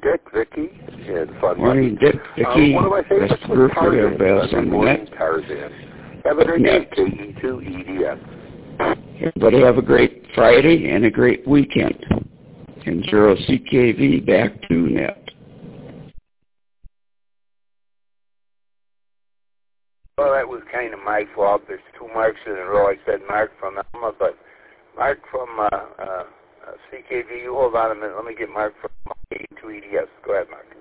Dick, Vicky, and Fun Morning, Dick, Vicky. One of my favorites Best group for everybody on the net. Tarzan. Have a great day, KE2EDS. Everybody have a great Friday and a great weekend. And 0CKV back to net. Well, that was kind of my fault. There's two Marks in a row. I said Mark from Alma, but Mark from CKV. You hold on a minute. Let me get Mark from KE2EDS. Go ahead, Mark.